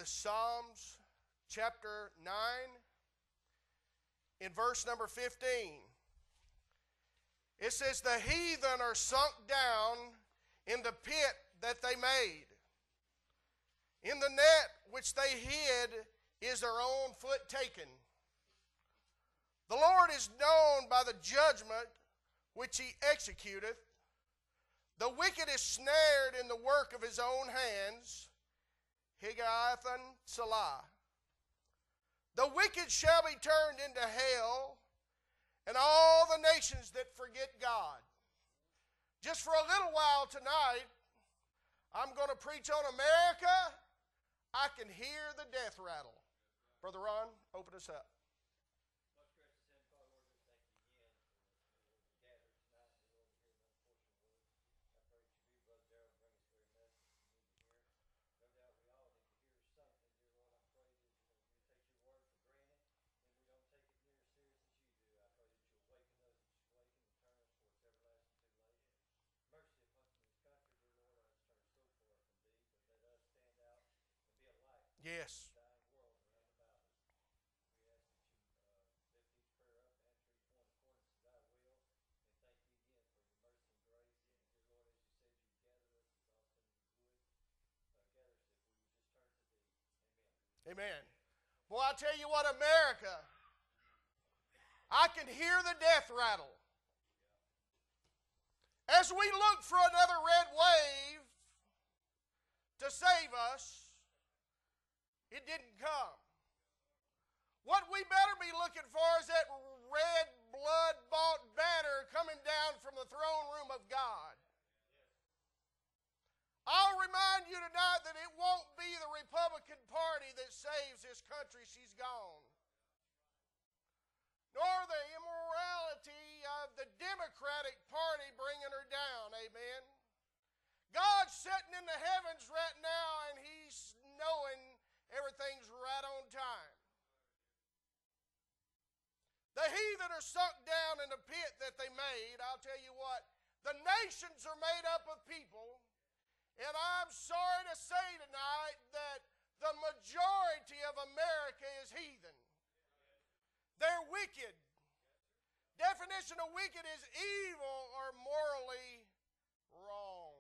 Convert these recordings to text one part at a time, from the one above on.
to Psalms chapter 9 in verse number 15. It says, "The heathen are sunk down in the pit that they made. In the net which they hid is their own foot taken. The Lord is known by the judgment which he executeth. The wicked is snared in the work of his own hands. Higgaiathan Salah. The wicked shall be turned into hell, and all the nations that forget God." Just for a little while tonight, I'm going to preach on America. I can hear the death rattle. Brother Ron, open us up. Yes. Amen. Boy, I tell you what, America, I can hear the death rattle. As we look for another red wave to save us, it didn't come. What we better be looking for is that red blood-bought banner coming down from the throne room of God. I'll remind you tonight that it won't be the Republican Party that saves this country. She's gone. Nor the immorality of the Democratic Party bringing her down. Amen. God's sitting in the heavens right now, and he's knowing everything's right on time. The heathen are sunk down in the pit that they made. I'll tell you what, the nations are made up of people, and I'm sorry to say tonight that the majority of America is heathen. They're wicked. Definition of wicked is evil or morally wrong.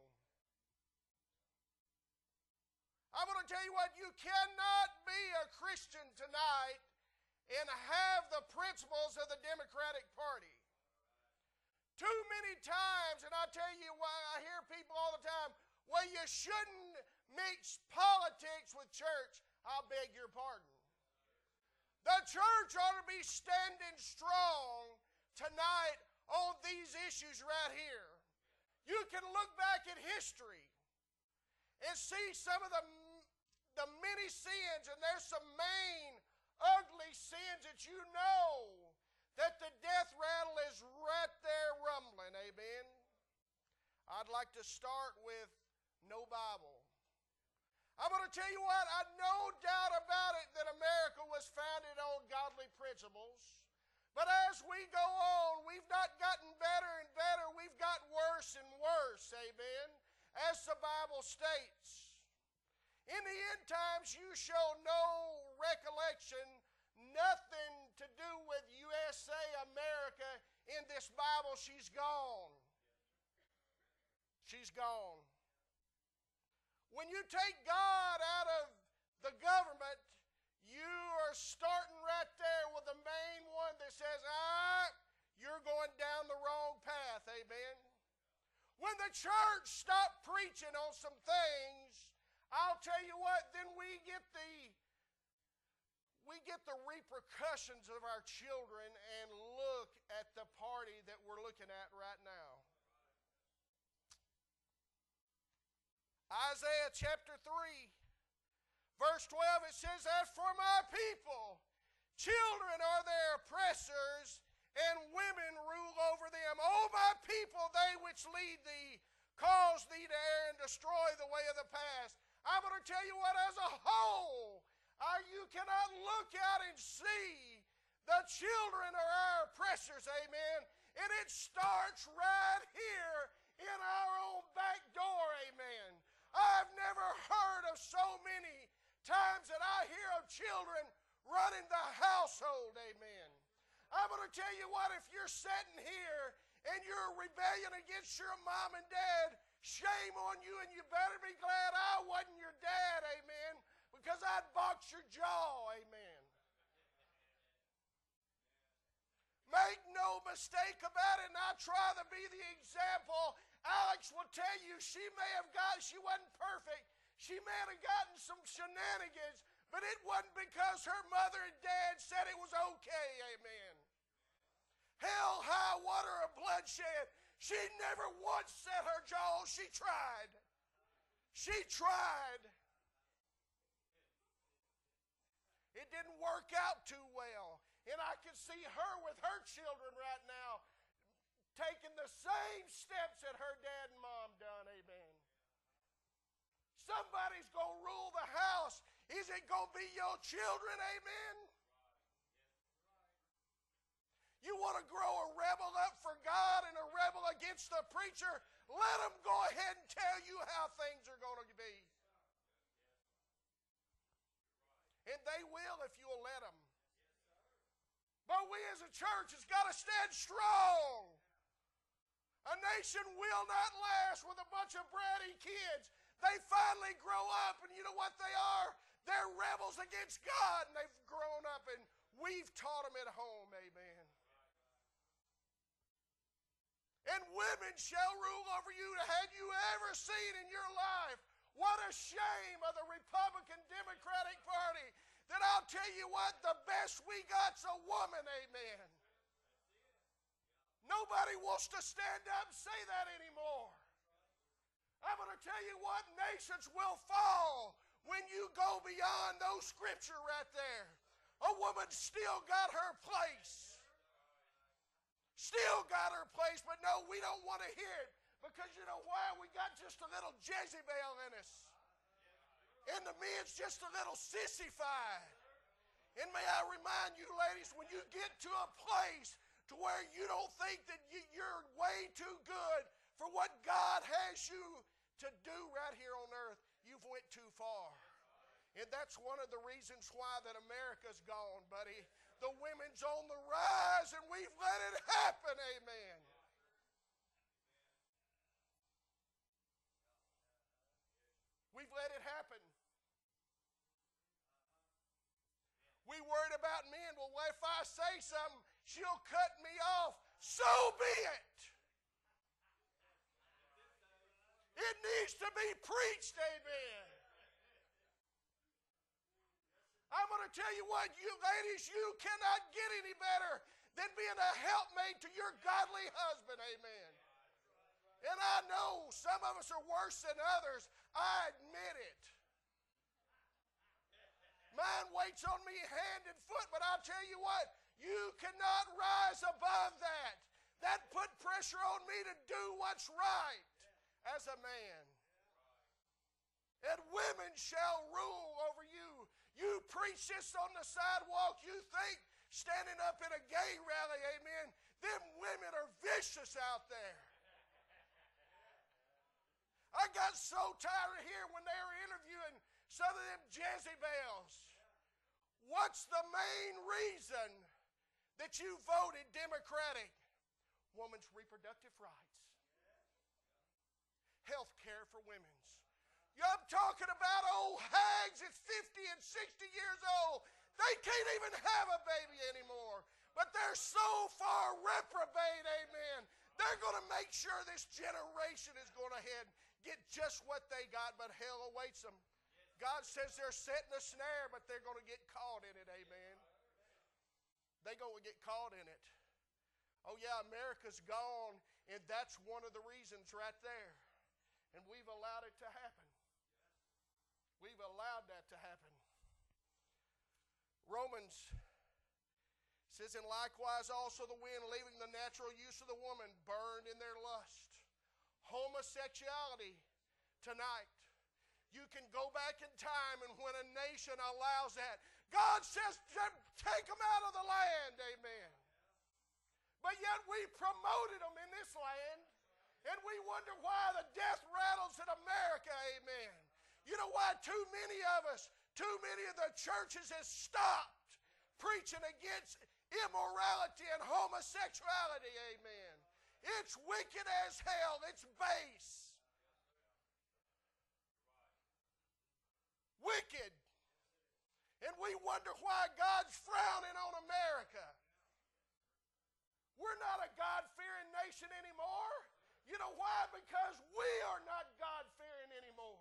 I'm going to tell you what, you cannot be a Christian tonight and have the principles of the Democratic Party. Too many times, and I tell you why, I hear people all the time, well, you shouldn't mix politics with church. I'll beg your pardon. The church ought to be standing strong tonight on these issues right here. You can look back at history and see some of the many sins, and there's some main ugly sins that you know that the death rattle is right there rumbling. Amen. I'd like to start with no Bible. I'm going to tell you what, I no doubt about it that America was founded on godly principles. But as we go on, we've not gotten better and better. We've got worse and worse, amen, as the Bible states. In the end times, you show no recollection, nothing to do with USA, America in this Bible. She's gone. She's gone. When you take God out of the government, you are starting right there with the main one that says, you're going down the wrong path, amen. When the church stopped preaching on some things, I'll tell you what, then we get the repercussions of our children and look at the party that we're looking at right now. Isaiah chapter 3, verse 12, it says, "As for my people, children are their oppressors, and women rule over them. O my people, they which lead thee, cause thee to err and destroy the way of the past." I'm going to tell you what, as a whole, you cannot look out and see the children are our oppressors, amen. And it starts right here in our own back door, amen. I've never heard of so many times that I hear of children running the household, amen. I'm going to tell you what, if you're sitting here and you're rebelling against your mom and dad, shame on you, and you better be glad I wasn't your dad, amen, because I'd box your jaw, amen. Make no mistake about it, and I try to be the example. Alex will tell you she wasn't perfect. She may have gotten some shenanigans, but it wasn't because her mother and dad said it was okay, amen. Hell, high water, or bloodshed, she never once set her jaw. She tried. She tried. It didn't work out too well. And I can see her with her children right now taking the same steps that her dad and mom done, amen. Somebody's going to rule the house. Is it going to be your children, amen? You want to grow a rebel up for God and a rebel against the preacher? Let them go ahead and tell you how things are going to be. And they will if you'll let them. But we as a church has got to stand strong. A nation will not last with a bunch of bratty kids. They finally grow up, and you know what they are? They're rebels against God, and they've grown up, and we've taught them at home, amen. And women shall rule over you. Had you ever seen in your life what a shame of the Republican Democratic Party? That I'll tell you what, the best we got's a woman, amen. Nobody wants to stand up and say that anymore. I'm going to tell you what, nations will fall when you go beyond those scripture right there. A woman still got her place. Still got her place, but no, we don't want to hear it. Because you know why? We got just a little Jezebel in us. And the men's just a little sissified. And may I remind you, ladies, when you get to a place to where you don't think that you're way too good for what God has you to do right here on earth, you've went too far. And that's one of the reasons why that America's gone, buddy. The women's on the rise, and we've let it happen, amen. We've let it happen. We worried about men. Well, if I say something, she'll cut me off. So be it. It needs to be preached, amen. I'm going to tell you what, you ladies, you cannot get any better than being a helpmate to your godly husband, amen. And I know some of us are worse than others. I admit it. Mine waits on me hand and foot, but I'll tell you what, you cannot rise above that. That put pressure on me to do what's right as a man. And women shall rule over you. You preach this on the sidewalk, you think standing up in a gay rally, amen, them women are vicious out there. I got so tired of hearing when they were interviewing some of them Jezebels. What's the main reason that you voted Democratic? Women's reproductive rights. Health care for women's. I'm talking about old hags at 50 and 60 years old. They can't even have a baby anymore. But they're so far reprobate, amen. They're going to make sure this generation is going to get just what they got, but hell awaits them. God says they're setting a snare, but they're going to get caught in it, amen. They're going to get caught in it. Oh yeah, America's gone, and that's one of the reasons right there. And we've allowed it to happen. We've allowed that to happen. Romans says, and likewise also the wind, leaving the natural use of the woman, burned in their lust. Homosexuality tonight. You can go back in time, and when a nation allows that, God says, take them out of the land, amen. But yet we promoted them in this land, and we wonder why the death rattles in America, amen. You know why too many of us Too many of the churches have stopped preaching against immorality and homosexuality. Amen. It's wicked as hell. It's base. Wicked. And we wonder why God's frowning on America. We're not a God-fearing nation anymore. You know why? Because we are not God-fearing anymore.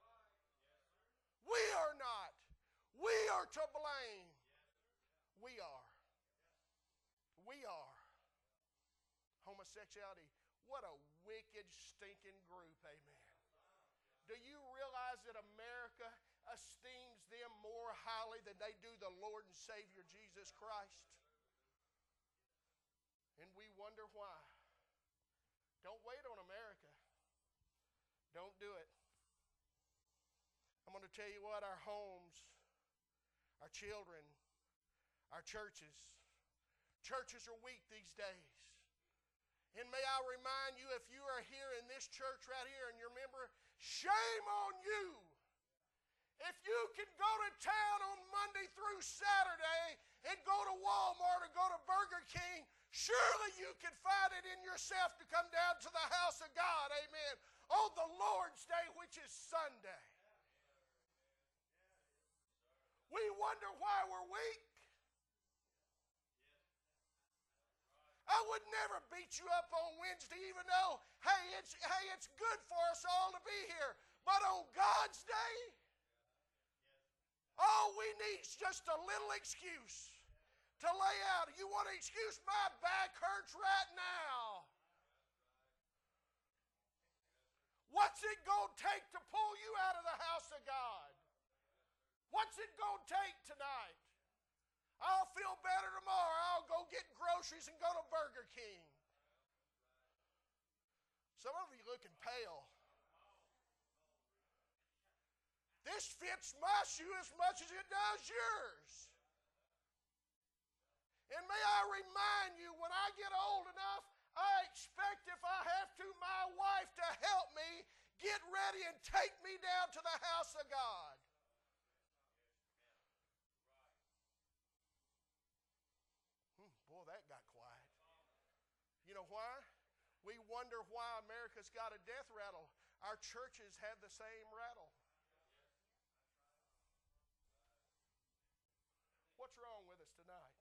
We are not. We are to blame. We are. We are. Homosexuality, what a wicked, stinking group, amen. Do you realize that America esteems them more highly than they do the Lord and Savior Jesus Christ? And we wonder why. Don't wait on America. Don't do it. I'm going to tell you what, our homes, our children, our churches are weak these days. And may I remind you, if you are here in this church right here and you're a member, shame on you. If you can go to town on Monday through Saturday and go to Walmart or go to Burger King, surely you can find it in yourself to come down to the house of God, amen, on the Lord's Day, which is Sunday. We wonder why we're weak. I would never beat you up on Wednesday, even though, it's good for us all to be here. But on God's day, all we need is just a little excuse to lay out. You want an excuse? My back hurts right now. What's it going to take to pull you out of the house of God? What's it going to take tonight? I'll feel better tomorrow. I'll go get groceries and go to Burger King. Some of you looking pale. This fits my shoe as much as it does yours. And may I remind you, when I get old enough, I expect, if I have to, my wife to help me get ready and take me down to the house of God. Boy, that got quiet. You know why? We wonder why America's got a death rattle. Our churches have the same rattle. What's wrong with us tonight?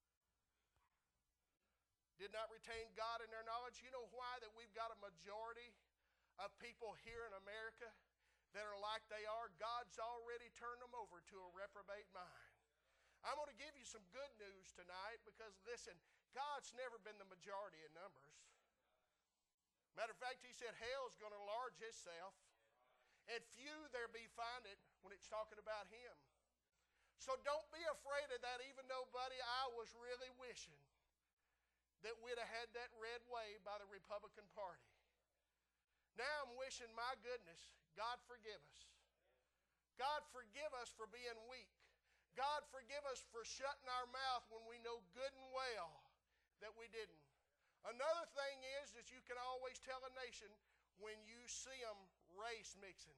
Did not retain God in their knowledge. You know why that we've got a majority of people here in America that are like they are? God's already turned them over to a reprobate mind. I'm going to give you some good news tonight because, listen, God's never been the majority in numbers. Matter of fact, he said hell's going to enlarge itself, and few there be find it when it's talking about him. So don't be afraid of that, even though, buddy, I was really wishing that we'd have had that red wave by the Republican Party. Now I'm wishing, my goodness, God forgive us. God forgive us for being weak. God forgive us for shutting our mouth when we know good and well that we didn't. Another thing is that you can always tell a nation when you see them race mixing.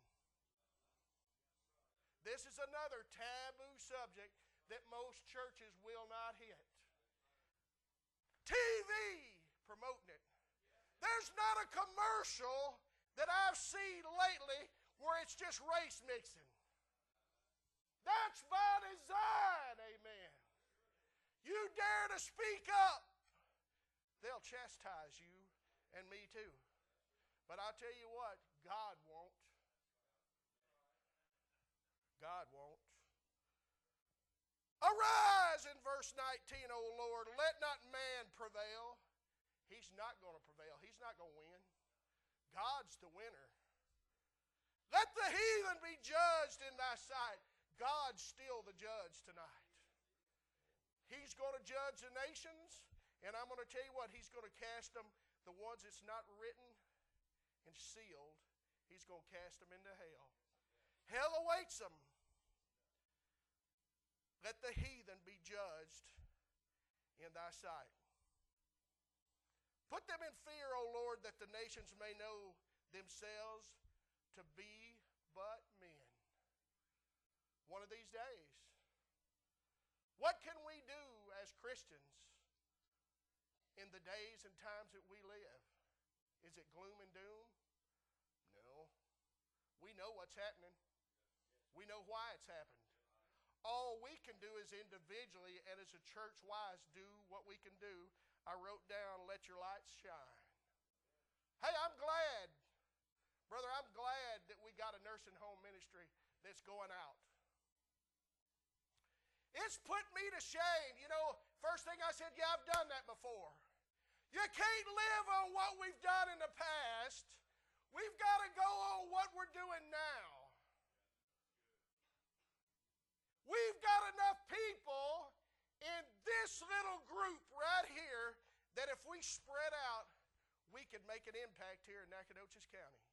This is another taboo subject that most churches will not hit. TV promoting it. There's not a commercial that I've seen lately where it's just race mixing. That's by design, amen. You dare to speak up, they'll chastise you and me too. But I'll tell you what, God won't. God won't. Arise in verse 19, O Lord, let not man prevail. He's not going to prevail. He's not going to win. God's the winner. Let the heathen be judged in thy sight. God's still the judge tonight. He's going to judge the nations, and I'm going to tell you what, he's going to cast them, the ones that's not written and sealed, he's going to cast them into hell. Hell awaits them. Let the heathen be judged in thy sight. Put them in fear, O Lord, that the nations may know themselves to be but men. one of these days. What can we do as Christians in the days and times that we live? Is it gloom and doom? No. We know what's happening. We know why it's happened. All we can do is individually and as a church-wise do what we can do. I wrote down, let your lights shine. Hey, I'm glad, brother, I'm glad that we got a nursing home ministry that's going out. It's put me to shame. You know, first thing I said, yeah, I've done that before. You can't live on what we've done in the past. We've got to go on what we're doing now. We've got enough people in this little group right here that if we spread out, we could make an impact here in Nacogdoches County.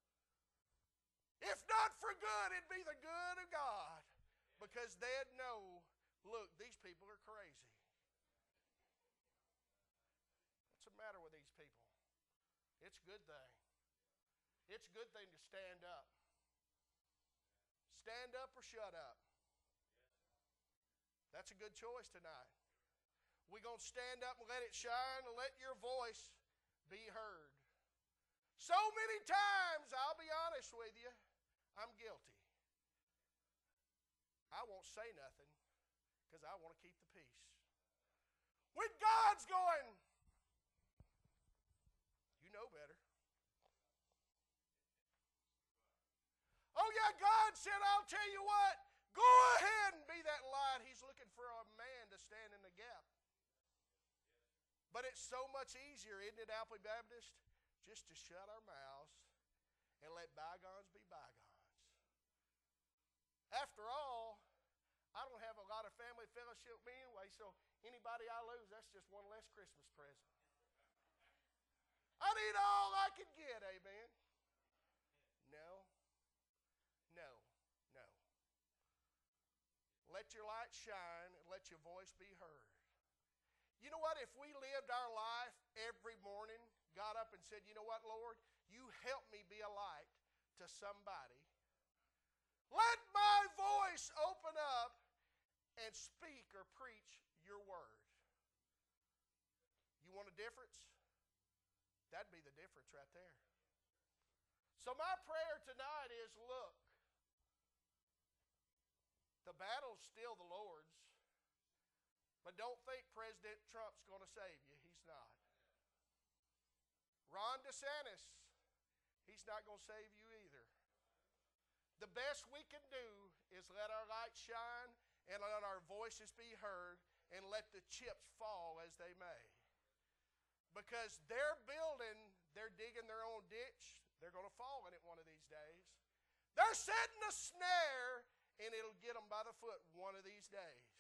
If not for good, it'd be the good of God. Because they'd know, look, these people are crazy. What's the matter with these people? It's a good thing. It's a good thing to stand up. Stand up or shut up. That's a good choice tonight. We're going to stand up and let it shine and let your voice be heard. So many times, I'll be honest with you, I'm guilty. I won't say nothing because I want to keep the peace. When God's going, you know better. Oh yeah, God said, I'll tell you what, go ahead and be that light. He's looking for a man to stand in the gap. But it's so much easier, isn't it, Appley Baptist, just to shut our mouths and let bygones be bygones. After all, I don't have a lot of family fellowship with me anyway, so anybody I lose, that's just one less Christmas present. I need all I can get, amen. No. Let your light shine and let your voice be heard. You know what? If we lived our life every morning, got up and said, you know what, Lord? You help me be a light to somebody. Let my voice open up and speak or preach your word. You want a difference? That'd be the difference right there. So my prayer tonight is, look, the battle's still the Lord's, but don't think President Trump's going to save you. He's not. Ron DeSantis, he's not going to save you either. The best we can do is let our light shine and let our voices be heard and let the chips fall as they may. Because they're digging their own ditch. They're going to fall in it one of these days. They're setting a snare, and it'll get them by the foot one of these days.